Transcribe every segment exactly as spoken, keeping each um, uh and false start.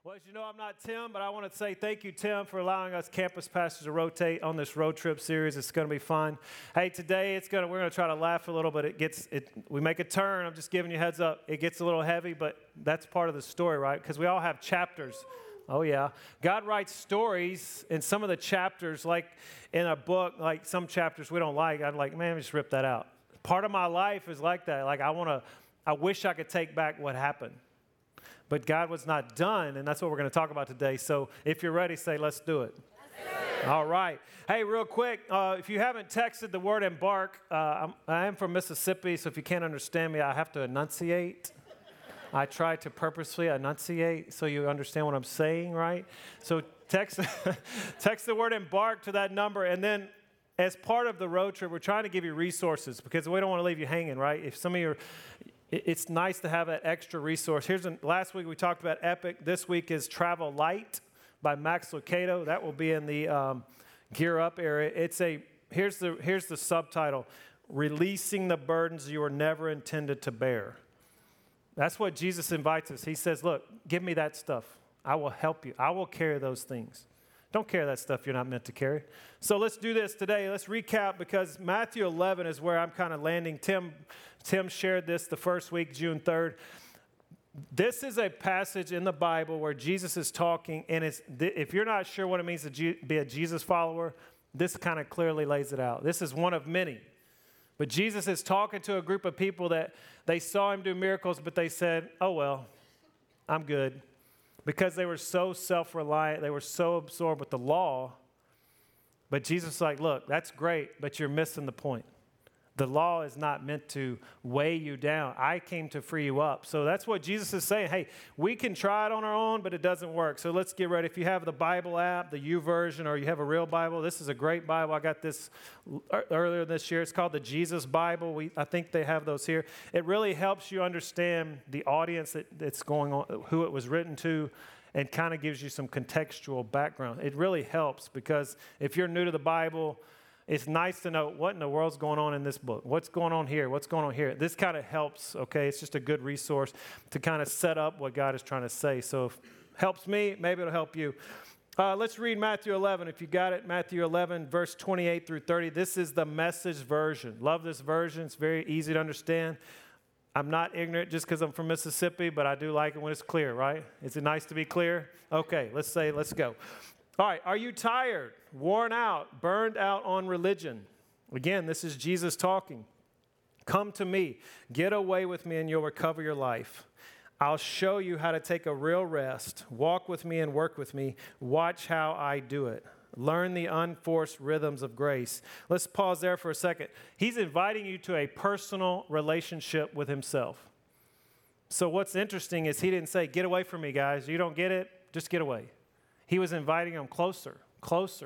Well, as you know, I'm not Tim, but I want to say thank you, Tim, for allowing us campus pastors to rotate on this road trip series. It's going to be fun. Hey, today it's going to, we're going to try to laugh a little, but it gets, it, we make a turn. I'm just giving you a heads up. It gets a little heavy, but that's part of the story, right? Because we all have chapters. Oh, yeah. God writes stories in some of the chapters, like in a book, like some chapters we don't like. I'm like, man, just rip that out. Part of my life is like that. Like I want to, I wish I could take back what happened. But God was not done, and that's what we're going to talk about today. So if you're ready, say, let's do it. Let's do it. All right. Hey, real quick, uh, if you haven't texted the word embark, uh, I'm, I am from Mississippi, so if you can't understand me, I have to enunciate. I try to purposely enunciate so you understand what I'm saying, right? So text, text the word embark to that number, and then as part of the road trip, we're trying to give you resources because we don't want to leave you hanging, right? If some of you It's nice to have that extra resource. Here's an, last week we talked about Epic. This week is Travel Light by Max Lucado. That will be in the um, Gear Up area. It's a here's the here's the subtitle: Releasing the Burdens You Were Never Intended to Bear. That's what Jesus invites us. He says, "Look, give me that stuff. I will help you. I will carry those things. Don't carry that stuff you're not meant to carry." So let's do this today. Let's recap because Matthew eleven is where I'm kind of landing. Tim. Tim shared this the first week, June third. This is a passage in the Bible where Jesus is talking, and it's, if you're not sure what it means to be a Jesus follower, this kind of clearly lays it out. This is one of many. But Jesus is talking to a group of people that they saw him do miracles, but they said, oh, well, I'm good. Because they were so self-reliant, they were so absorbed with the law. But Jesus is like, look, that's great, but you're missing the point. The law is not meant to weigh you down. I came to free you up. So that's what Jesus is saying. Hey, we can try it on our own, but it doesn't work. So let's get ready. If you have the Bible app, the YouVersion, or you have a real Bible, this is a great Bible. I got this earlier this year. It's called the Jesus Bible. We, I think they have those here. It really helps you understand the audience that, that's going on, who it was written to, and kind of gives you some contextual background. It really helps because if you're new to the Bible, it's nice to know what in the world's going on in this book. What's going on here? What's going on here? This kind of helps, okay? It's just a good resource to kind of set up what God is trying to say. So if it helps me, maybe it'll help you. Uh, let's read Matthew eleven. If you got it, Matthew eleven, verse twenty-eight through thirty. This is the Message version. Love this version. It's very easy to understand. I'm not ignorant just because I'm from Mississippi, but I do like it when it's clear, right? Is it nice to be clear? Okay, let's say, let's go. All right, are you tired, worn out, burned out on religion? Again, this is Jesus talking. Come to me, get away with me, and you'll recover your life. I'll show you how to take a real rest. Walk with me and work with me. Watch how I do it. Learn the unforced rhythms of grace. Let's pause there for a second. He's inviting you to a personal relationship with himself. So what's interesting is he didn't say, get away from me, guys. You don't get it? Just get away. He was inviting them closer, closer.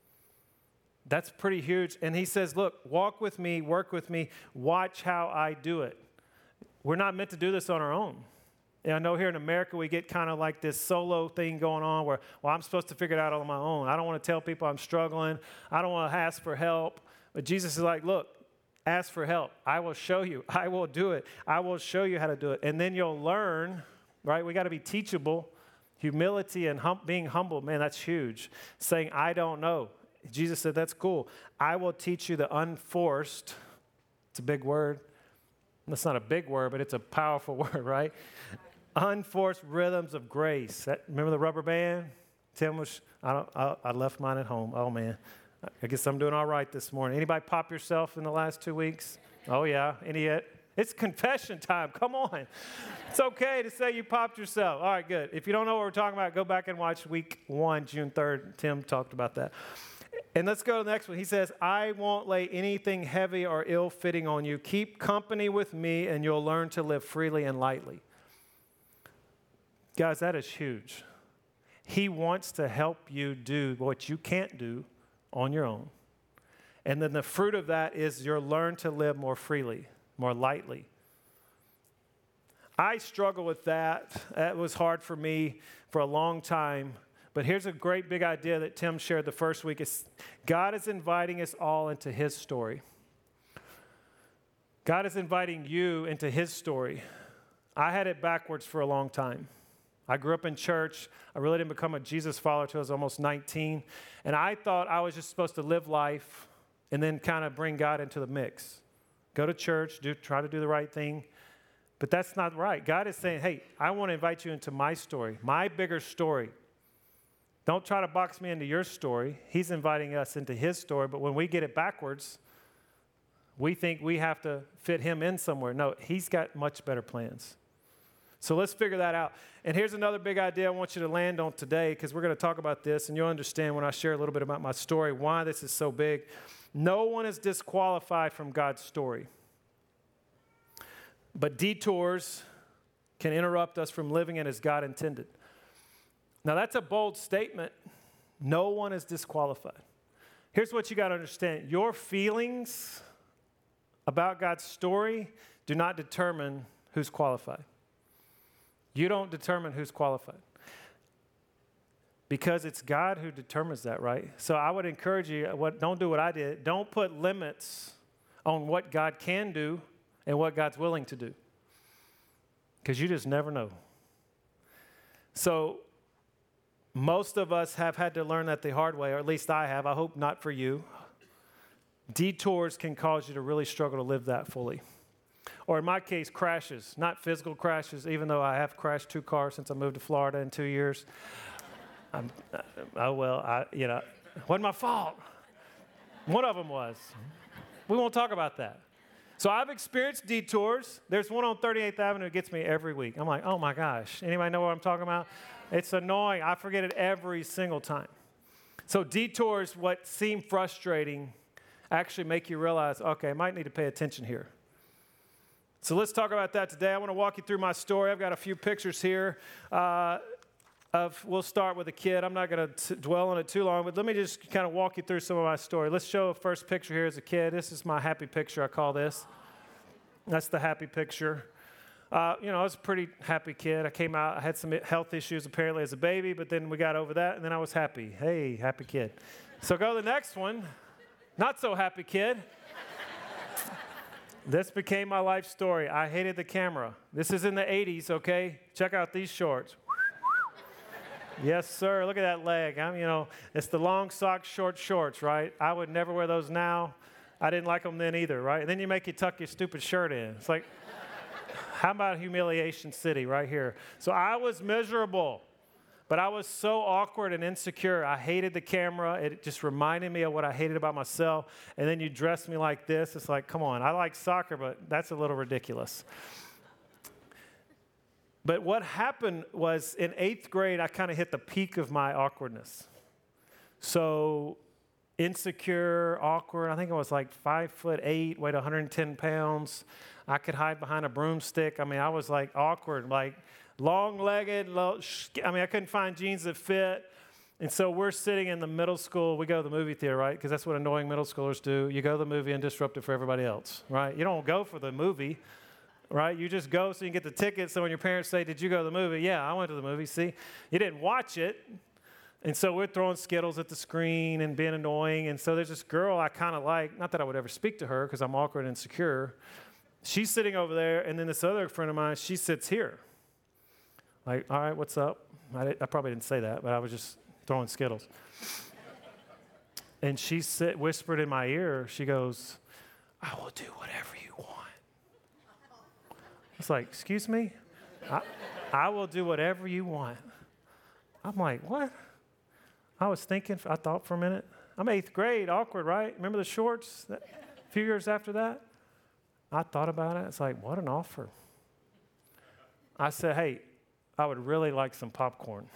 That's pretty huge. And he says, look, walk with me, work with me, watch how I do it. We're not meant to do this on our own. And I know here in America, we get kind of like this solo thing going on where, well, I'm supposed to figure it out on my own. I don't want to tell people I'm struggling. I don't want to ask for help. But Jesus is like, look, ask for help. I will show you. I will do it. I will show you how to do it. And then you'll learn, right? We got to be teachable. Humility and hum- being humble, man, that's huge. Saying, I don't know. Jesus said, that's cool. I will teach you the unforced. It's a big word. That's not a big word, but it's a powerful word, right? Unforced rhythms of grace. That, remember the rubber band? Tim was, I, don't, I, I left mine at home. Oh, man. I guess I'm doing all right this morning. Anybody pop yourself in the last two weeks? Oh, yeah. Any yet? It's confession time. Come on. It's okay to say you popped yourself. All right, good. If you don't know what we're talking about, go back and watch week one, June third. Tim talked about that. And let's go to the next one. He says, I won't lay anything heavy or ill-fitting on you. Keep company with me, and you'll learn to live freely and lightly. Guys, that is huge. He wants to help you do what you can't do on your own. And then the fruit of that is you'll learn to live more freely, more lightly. I struggle with that. That was hard for me for a long time. But here's a great big idea that Tim shared the first week. Is God is inviting us all into his story. God is inviting you into his story. I had it backwards for a long time. I grew up in church. I really didn't become a Jesus follower until I was almost nineteen. And I thought I was just supposed to live life and then kind of bring God into the mix. Go to church, do, try to do the right thing. But that's not right. God is saying, hey, I want to invite you into my story, my bigger story. Don't try to box me into your story. He's inviting us into his story. But when we get it backwards, we think we have to fit him in somewhere. No, he's got much better plans. So let's figure that out. And here's another big idea I want you to land on today, because we're going to talk about this, and you'll understand when I share a little bit about my story, why this is so big. No one is disqualified from God's story. But detours can interrupt us from living it as God intended. Now, that's a bold statement. No one is disqualified. Here's what you got to understand. Your feelings about God's story do not determine who's qualified. You don't determine who's qualified, because it's God who determines that, right? So I would encourage you, what, don't do what I did. Don't put limits on what God can do and what God's willing to do, because you just never know. So most of us have had to learn that the hard way, or at least I have. I hope not for you. Detours can cause you to really struggle to live that fully. Or in my case, crashes, not physical crashes, even though I have crashed two cars since I moved to Florida in two years. I'm, uh, oh, well, I, you know, it wasn't my fault. One of them was. We won't talk about that. So I've experienced detours. There's one on thirty-eighth Avenue that gets me every week. I'm like, oh my gosh. Anybody know what I'm talking about? It's annoying. I forget it every single time. So detours, what seem frustrating, actually make you realize, okay, I might need to pay attention here. So let's talk about that today. I want to walk you through my story. I've got a few pictures here. Uh, of, we'll start with a kid. I'm not going to dwell on it too long, but let me just kind of walk you through some of my story. Let's show a first picture here as a kid. This is my happy picture, I call this. That's the happy picture. Uh, you know, I was a pretty happy kid. I came out, I had some health issues apparently as a baby, but then we got over that, and then I was happy. Hey, happy kid. So go to the next one. Not so happy kid. This became my life story. I hated the camera. This is in the eighties, okay? Check out these shorts. Yes, sir. Look at that leg. I'm, you know, it's the long socks, short shorts, right? I would never wear those now. I didn't like them then either, right? And then you make you tuck your stupid shirt in. It's like, how about Humiliation City right here? So I was miserable. But I was so awkward and insecure. I hated the camera. It just reminded me of what I hated about myself. And then you dress me like this. It's like, come on, I like soccer, but that's a little ridiculous. But what happened was in eighth grade, I kind of hit the peak of my awkwardness. So insecure, awkward. I think I was like five foot eight, weighed one hundred ten pounds. I could hide behind a broomstick. I mean, I was like awkward, like long-legged. Low, I mean, I couldn't find jeans that fit. And so we're sitting in the middle school. We go to the movie theater, right? Because that's what annoying middle schoolers do. You go to the movie and disrupt it for everybody else, right? You don't go for the movie, right? You just go so you can get the ticket. So when your parents say, did you go to the movie? Yeah, I went to the movie. See, you didn't watch it. And so we're throwing Skittles at the screen and being annoying. And so there's this girl I kind of like. Not that I would ever speak to her because I'm awkward and insecure. She's sitting over there. And then this other friend of mine, she sits here. Like, all right, what's up? I, did, I probably didn't say that, but I was just throwing Skittles. And she sit, whispered in my ear, she goes, I will do whatever you want. It's like, excuse me? I, I will do whatever you want. I'm like, what? I was thinking, I thought for a minute. I'm eighth grade, awkward, right? Remember the shorts? That, a few years after that? I thought about it. It's like, what an offer. I said, hey, I would really like some popcorn.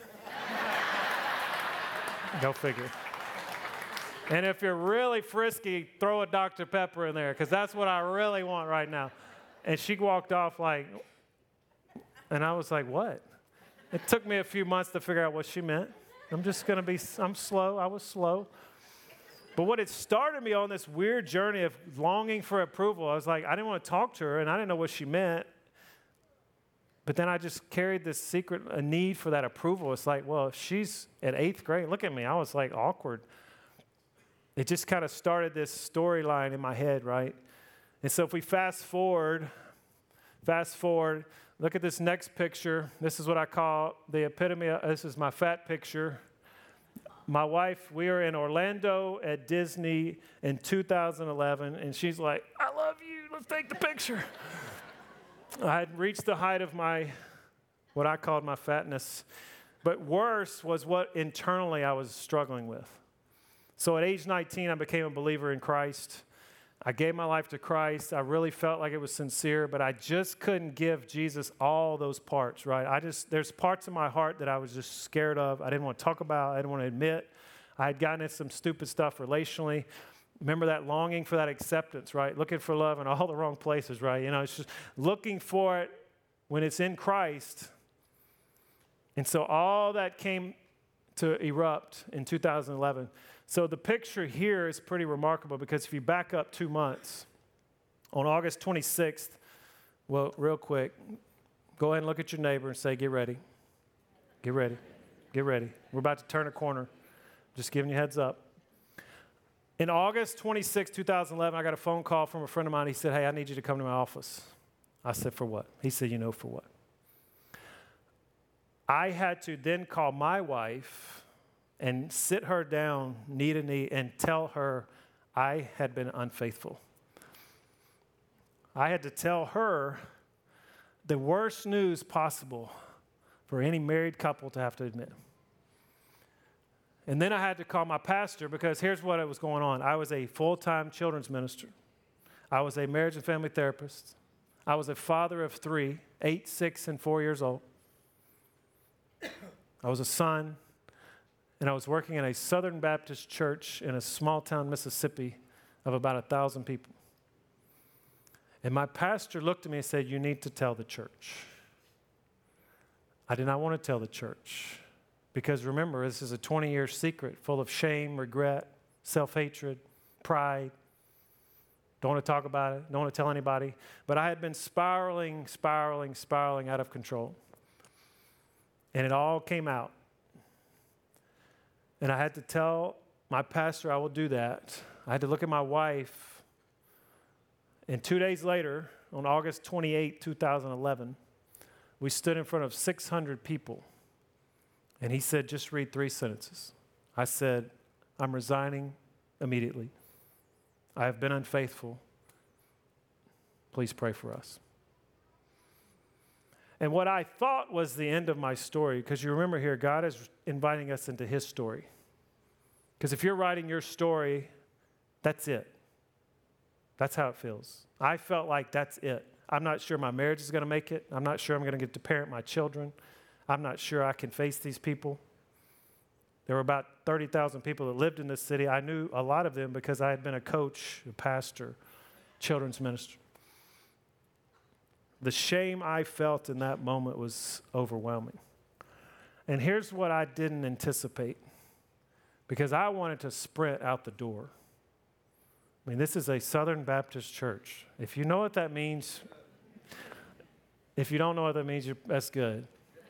Go figure. And if you're really frisky, throw a Doctor Pepper in there, because that's what I really want right now. And she walked off like, and I was like, what? It took me a few months to figure out what she meant. I'm just going to be, I'm slow. I was slow. But what it started me on this weird journey of longing for approval, I was like, I didn't want to talk to her, and I didn't know what she meant. But then I just carried this secret, a need for that approval. It's like, well, if she's at eighth grade, look at me. I was like awkward. It just kind of started this storyline in my head, right? And so if we fast forward Fast forward, look at this next picture. This is what I call the epitome of, this is my fat picture. My wife, we were in Orlando at Disney in two thousand eleven, and she's like, I love you, let's take the picture. I had reached the height of my, what I called my fatness, but worse was what internally I was struggling with. So at age nineteen, I became a believer in Christ. I gave my life to Christ. I really felt like it was sincere, but I just couldn't give Jesus all those parts, right? I just, there's parts of my heart that I was just scared of. I didn't want to talk about. I didn't want to admit. I had gotten into some stupid stuff relationally. Remember that longing for that acceptance, right? Looking for love in all the wrong places, right? You know, it's just looking for it when it's in Christ. And so all that came to erupt in two thousand eleven. So the picture here is pretty remarkable because if you back up two months, on August twenty-sixth, well, real quick, go ahead and look at your neighbor and say, get ready. Get ready. Get ready. We're about to turn a corner. Just giving you a heads up. In August twenty-sixth, two thousand eleven, I got a phone call from a friend of mine. He said, hey, I need you to come to my office. I said, for what? He said, you know, for what? I had to then call my wife and sit her down knee to knee and tell her I had been unfaithful. I had to tell her the worst news possible for any married couple to have to admit. And then I had to call my pastor because here's what was going on. I was a full-time children's minister. I was a marriage and family therapist. I was a father of three, eight, six, and four years old. I was a son. And I was working in a Southern Baptist church in a small town, Mississippi, of about a thousand people. And my pastor looked at me and said, you need to tell the church. I did not want to tell the church because remember, this is a twenty-year secret full of shame, regret, self-hatred, pride. Don't want to talk about it. Don't want to tell anybody. But I had been spiraling, spiraling, spiraling out of control. And it all came out. And I had to tell my pastor I will do that. I had to look at my wife. And two days later, on August twenty-eighth, two thousand eleven, we stood in front of six hundred people. And he said, just read three sentences. I said, I'm resigning immediately. I have been unfaithful. Please pray for us. And what I thought was the end of my story, because you remember here, God is inviting us into his story. Because if you're writing your story, that's it. That's how it feels. I felt like that's it. I'm not sure my marriage is going to make it. I'm not sure I'm going to get to parent my children. I'm not sure I can face these people. There were about thirty thousand people that lived in this city. I knew a lot of them because I had been a coach, a pastor, children's minister. The shame I felt in that moment was overwhelming. And here's what I didn't anticipate, because I wanted to sprint out the door. I mean, this is a Southern Baptist church. If you know what that means, if you don't know what that means, you're, that's good.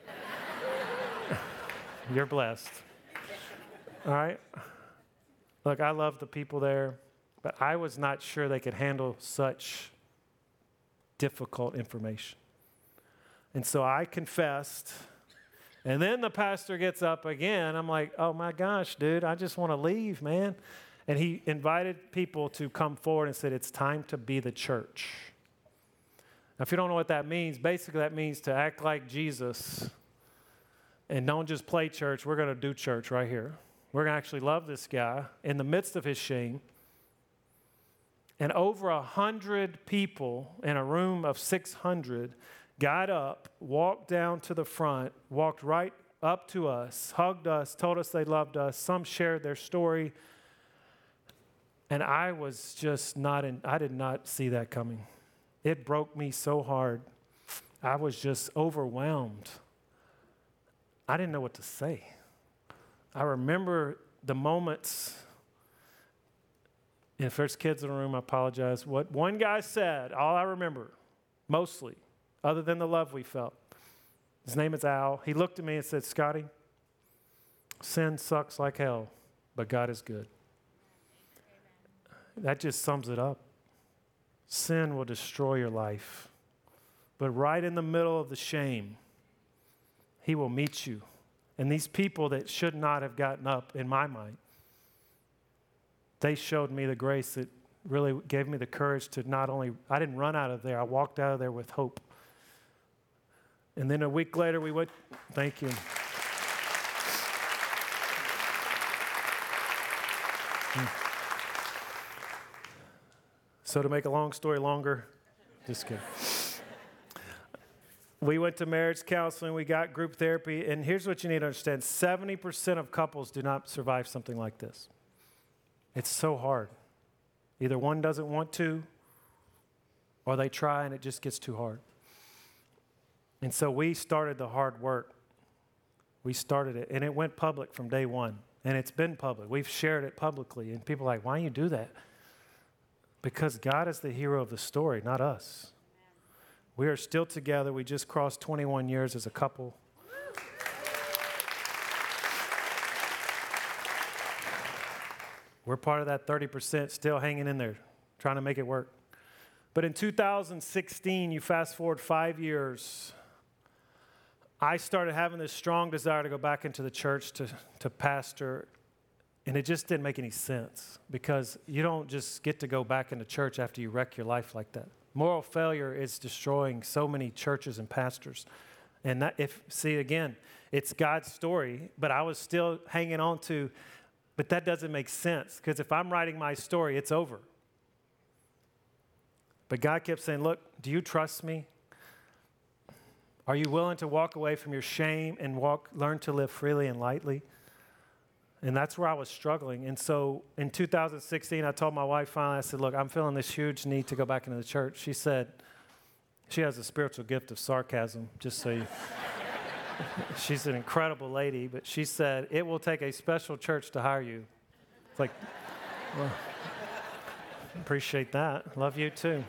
You're blessed. All right? Look, I love the people there, but I was not sure they could handle such difficult information. And so I confessed, and then the pastor gets up again. I'm like, oh my gosh, dude, I just want to leave, man. And he invited people to come forward and said, it's time to be the church. Now, if you don't know what that means, basically that means to act like Jesus and don't just play church. We're going to do church right here. We're going to actually love this guy in the midst of his shame. And over a hundred people in a room of six hundred got up, walked down to the front, walked right up to us, hugged us, told us they loved us. Some shared their story. And I was just not in, I did not see that coming. It broke me so hard. I was just overwhelmed. I didn't know what to say. I remember the moments. And if there's kids in the room, I apologize. What one guy said, all I remember, mostly, other than the love we felt. His name is Al. He looked at me and said, Scotty, sin sucks like hell, but God is good. That just sums it up. Sin will destroy your life, But right in the middle of the shame, he will meet you. And these people that should not have gotten up, in my mind, they showed me the grace that really gave me the courage to not only, I didn't run out of there, I walked out of there with hope. And then a week later we went, thank you. So to make a long story longer, just kidding. We went to marriage counseling, we got group therapy, and here's what you need to understand. seventy percent of couples do not survive something like this. It's so hard. Either one doesn't want to, or they try and it just gets too hard. And so we started the hard work. We started it, and it went public from day one. And it's been public. We've shared it publicly, and people are like, why do you do that? Because God is the hero of the story, not us. We are still together. We just crossed twenty-one years as a couple. We're part of that thirty percent still hanging in there, trying to make it work. But in two thousand sixteen, you fast forward five years, I started having this strong desire to go back into the church to, to pastor, and it just didn't make any sense because you don't just get to go back into church after you wreck your life like that. Moral failure is destroying so many churches and pastors. And that, if see, again, it's God's story, but I was still hanging on to, but that doesn't make sense because if I'm writing my story, it's over. But God kept saying, look, do you trust me? Are you willing to walk away from your shame and walk, learn to live freely and lightly? And that's where I was struggling. And so in two thousand sixteen, I told my wife finally, I said, look, I'm feeling this huge need to go back into the church. She said, she has a spiritual gift of sarcasm, just so you, she's an incredible lady, but she said, it will take a special church to hire you. It's like, well, appreciate that. Love you too.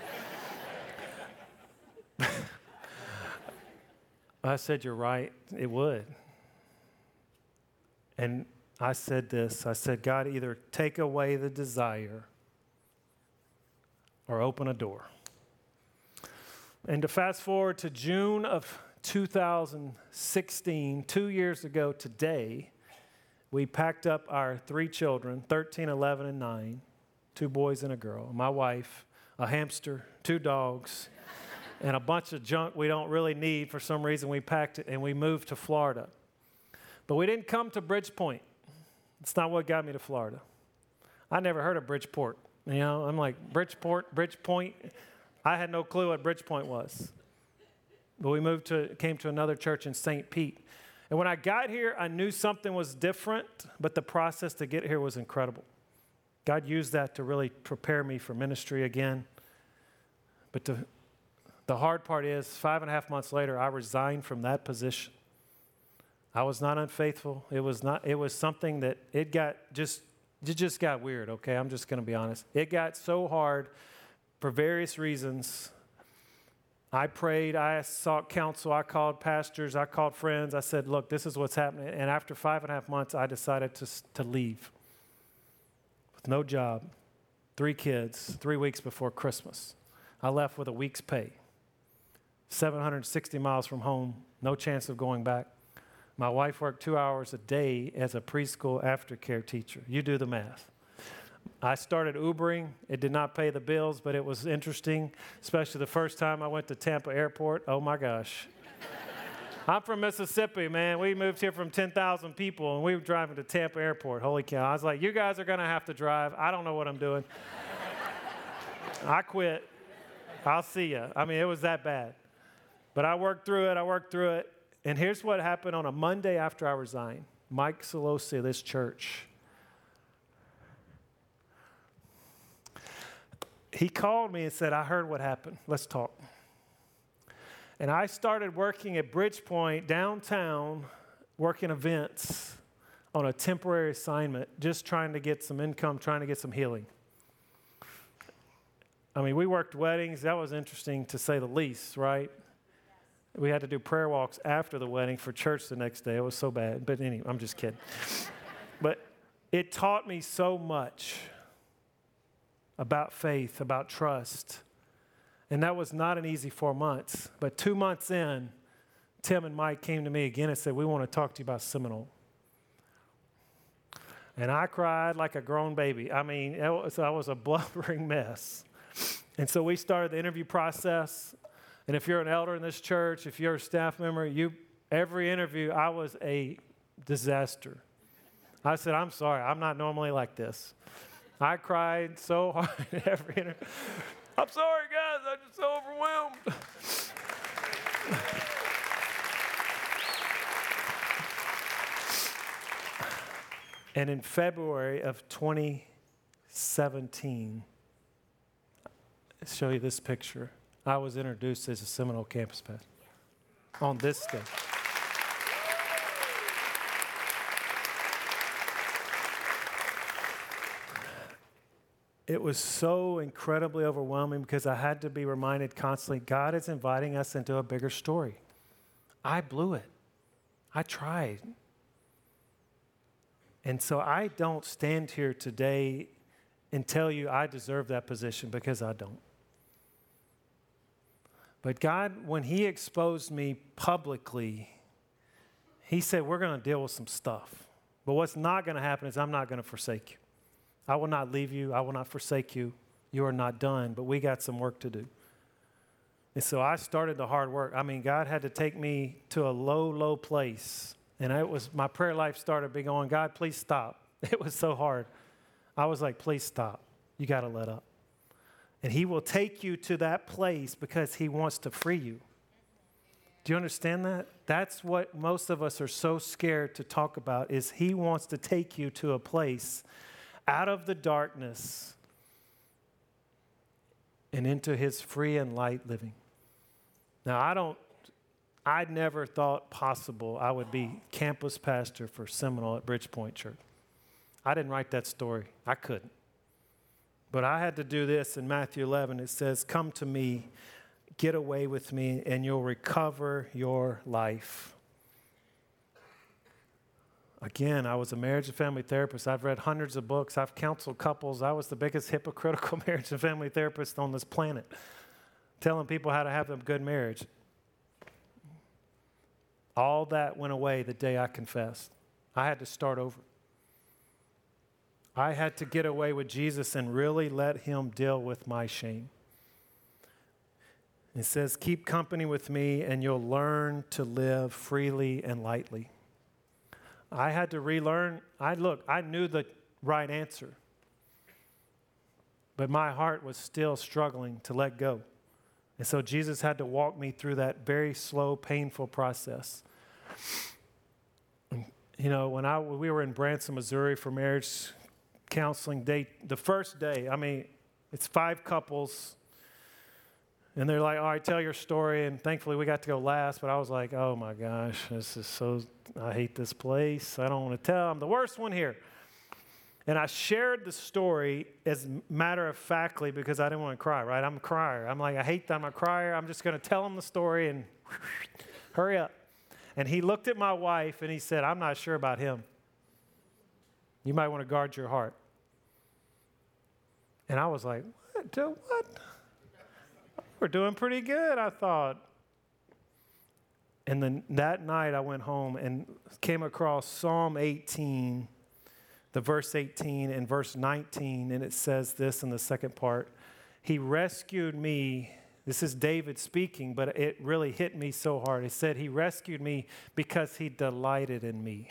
I said, you're right, it would. And I said this, I said, God, either take away the desire or open a door. And to fast forward to June of two thousand sixteen, two years ago today, we packed up our three children, thirteen, eleven, and nine, two boys and a girl, my wife, a hamster, two dogs, and a bunch of junk we don't really need. For some reason, we packed it and we moved to Florida. But we didn't come to Bridgeport. It's not what got me to Florida. I never heard of Bridgeport. You know, I'm like, Bridgeport, Bridgepoint. I had no clue what Bridgepoint was. But we moved to, came to another church in Saint Pete. And when I got here, I knew something was different, but the process to get here was incredible. God used that to really prepare me for ministry again. But to, the hard part is, five and a half months later, I resigned from that position. I was not unfaithful. It was not. It was something that it got just, it just got weird, okay? I'm just going to be honest. It got so hard for various reasons. I prayed. I sought counsel. I called pastors. I called friends. I said, look, this is what's happening. And after five and a half months, I decided to, to leave with no job, three kids, three weeks before Christmas. I left with a week's pay, seven hundred sixty miles from home, no chance of going back. My wife worked two hours a day as a preschool aftercare teacher. You do the math. I started Ubering. It did not pay the bills, but it was interesting, especially the first time I went to Tampa Airport. Oh, my gosh. I'm from Mississippi, man. We moved here from ten thousand people, and we were driving to Tampa Airport. Holy cow. I was like, you guys are going to have to drive. I don't know what I'm doing. I quit. I'll see you. I mean, it was that bad. But I worked through it. I worked through it. And here's what happened on a Monday after I resigned. Mike Solosi, this church, he called me and said, I heard what happened. Let's talk. And I started working at Bridgepoint downtown, working events on a temporary assignment, just trying to get some income, trying to get some healing. I mean, we worked weddings. That was interesting to say the least, right? We had to do prayer walks after the wedding for church the next day. It was so bad. But anyway, I'm just kidding. But it taught me so much about faith, about trust. And that was not an easy four months. But two months in, Tim and Mike came to me again and said, we want to talk to you about Seminole. And I cried like a grown baby. I mean, it was, I was a blubbering mess. And so we started the interview process. And if you're an elder in this church, if you're a staff member, you every interview, I was a disaster. I said, I'm sorry, I'm not normally like this. I cried so hard at every interview. I'm sorry, guys, I'm just so overwhelmed. And in February of twenty seventeen, I'll show you this picture. I was introduced as a Seminole campus pastor on this day. It was so incredibly overwhelming because I had to be reminded constantly, God is inviting us into a bigger story. I blew it. I tried. And so I don't stand here today and tell you I deserve that position, because I don't. But God, when He exposed me publicly, He said, we're going to deal with some stuff. But what's not going to happen is I'm not going to forsake you. I will not leave you. I will not forsake you. You are not done, but we got some work to do. And so I started the hard work. I mean, God had to take me to a low, low place. And it was, my prayer life started be going, God, please stop. It was so hard. I was like, please stop. You got to let up. And He will take you to that place because He wants to free you. Do you understand that? That's what most of us are so scared to talk about, is He wants to take you to a place out of the darkness and into His free and light living. Now, I don't, I never thought possible I would be campus pastor for Seminole at Bridgepoint Church. I didn't write that story. I couldn't. But I had to do this in Matthew eleven. It says, come to me, get away with me, and you'll recover your life. Again, I was a marriage and family therapist. I've read hundreds of books. I've counseled couples. I was the biggest hypocritical marriage and family therapist on this planet, telling people how to have a good marriage. All that went away the day I confessed. I had to start over. I had to get away with Jesus and really let Him deal with my shame. It says, keep company with me and you'll learn to live freely and lightly. I had to relearn. I look, I knew the right answer, but my heart was still struggling to let go. And so Jesus had to walk me through that very slow, painful process. You know, when I we were in Branson, Missouri for marriage counseling day, the first day, I mean, it's five couples, and they're like, all right, tell your story, and thankfully we got to go last, but I was like, oh my gosh, this is so, I hate this place. I don't want to tell. I'm the worst one here. And I shared the story as matter-of-factly because I didn't want to cry, right? I'm a crier. I'm like, I hate that I'm a crier. I'm just going to tell them the story and hurry up. And he looked at my wife and he said, I'm not sure about him. You might want to guard your heart. And I was like, what? Do what? We're doing pretty good, I thought. And then that night I went home and came across Psalm eighteen, the verse eighteen and verse nineteen, and it says this in the second part. He rescued me. This is David speaking, but it really hit me so hard. It said, He rescued me because He delighted in me.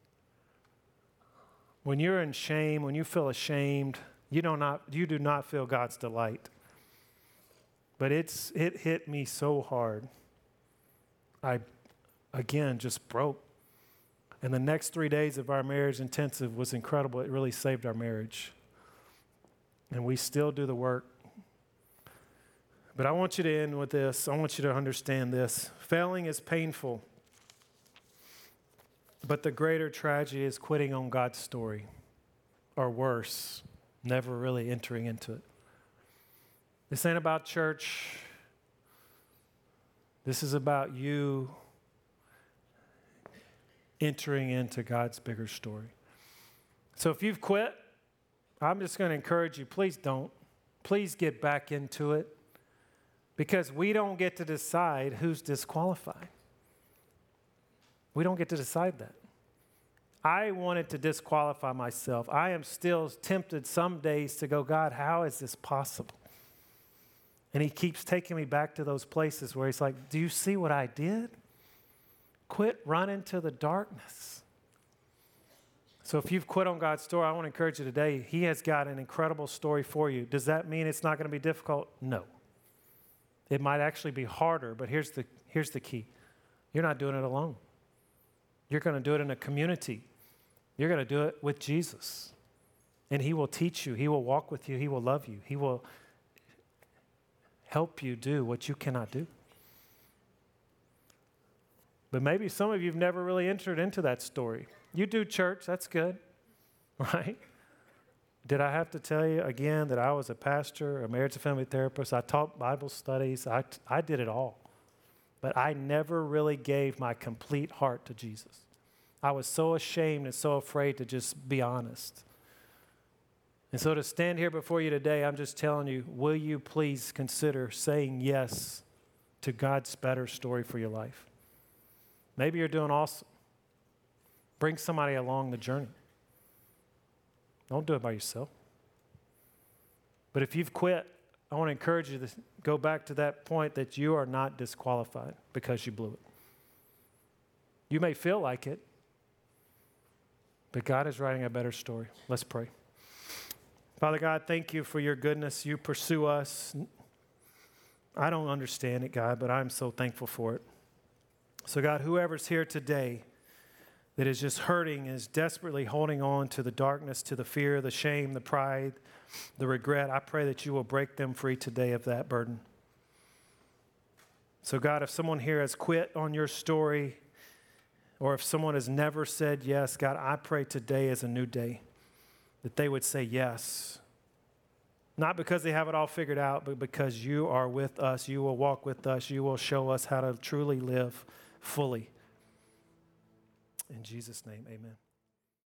When you're in shame, when you feel ashamed, you do not, you do not feel God's delight. But it's it hit me so hard. I, again, just broke. And the next three days of our marriage intensive was incredible. It really saved our marriage. And we still do the work. But I want you to end with this. I want you to understand this. Failing is painful. But the greater tragedy is quitting on God's story. Or worse, never really entering into it. This ain't about church. This is about you entering into God's bigger story. So if you've quit, I'm just going to encourage you, please don't. Please get back into it. Because we don't get to decide who's disqualified. We don't get to decide that. I wanted to disqualify myself. I am still tempted some days to go, God, how is this possible? And he keeps taking me back to those places where he's like, do you see what I did? Quit running to the darkness. So if you've quit on God's story, I want to encourage you today, he has got an incredible story for you. Does that mean it's not going to be difficult? No. It might actually be harder, but here's the, here's the key. You're not doing it alone. You're going to do it in a community. You're going to do it with Jesus. And he will teach you. He will walk with you. He will love you. He will help you do what you cannot do. But maybe some of you have never really entered into that story. You do church, that's good, right? Did I have to tell you again that I was a pastor, a marriage and family therapist? I taught Bible studies. I, I did it all. But I never really gave my complete heart to Jesus. I was so ashamed and so afraid to just be honest. And so to stand here before you today, I'm just telling you, will you please consider saying yes to God's better story for your life? Maybe you're doing awesome. Bring somebody along the journey. Don't do it by yourself. But if you've quit, I want to encourage you to go back to that point that you are not disqualified because you blew it. You may feel like it, but God is writing a better story. Let's pray. Father God, thank you for your goodness. You pursue us. I don't understand it, God, but I'm so thankful for it. So God, whoever's here today that is just hurting, is desperately holding on to the darkness, to the fear, the shame, the pride, the regret, I pray that you will break them free today of that burden. So God, if someone here has quit on your story, or if someone has never said yes, God, I pray today is a new day, that they would say yes. Not because they have it all figured out, but because you are with us. You will walk with us. You will show us how to truly live fully. In Jesus' name, amen.